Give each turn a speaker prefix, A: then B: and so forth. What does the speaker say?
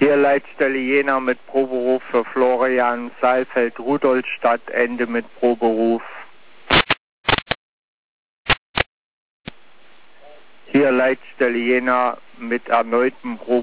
A: Hier Leitstelle Jena mit Proberuf für Florian Saalfeld, Rudolstadt, Ende mit Proberuf. Hier Leitstelle Jena mit erneutem Proberuf.